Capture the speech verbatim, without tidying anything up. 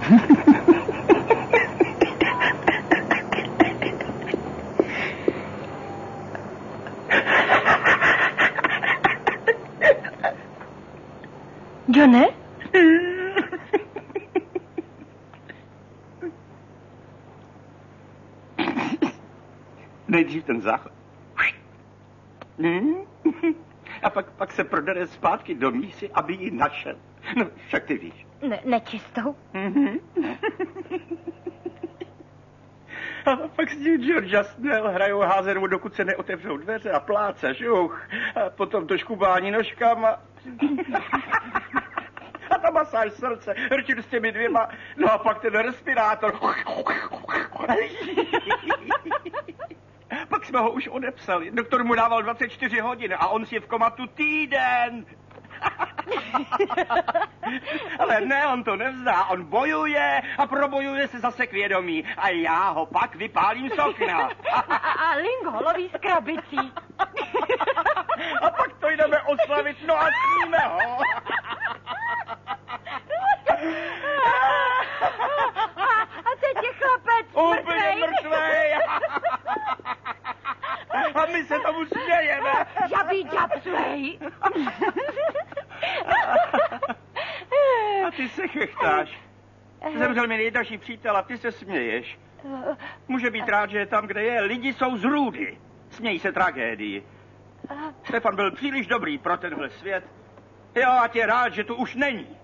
Johne? Nejdřív ten záchod. Hmm? A pak, pak se prodere zpátky do mísy, aby ji našel. No, však ty víš. Ne, nečistou? Mm-hmm. A pak s ním George a Snell hrajou házenou, dokud se neotevřou dveře a pláce, žuch. A potom to škubání nožkama. A ta masáž srdce, rčit s těmi dvěma. No a pak ten respirátor. Pak jsme ho už odepsali. Doktor mu dával dvacet čtyři hodin a on si je v komatu týden. Ale ne, on to nevzdá. On bojuje a probojuje se zase k vědomí. A já ho pak vypálím z okna. A, a Ling ho loví s krabicí. A pak to jdeme oslavit, no a sníme ho. A teď je chlapec úplně mrtvej. A my se tomu smějeme. Žabí džapsvej. A ty se chechtáš. Zemřel mi nejdražší přítel a ty se směješ. Může být rád, že je tam, kde je. Lidi jsou zrůdy. Směj se tragédii. Stefan byl příliš dobrý pro tenhle svět. Jo, a tě rád, že tu už není.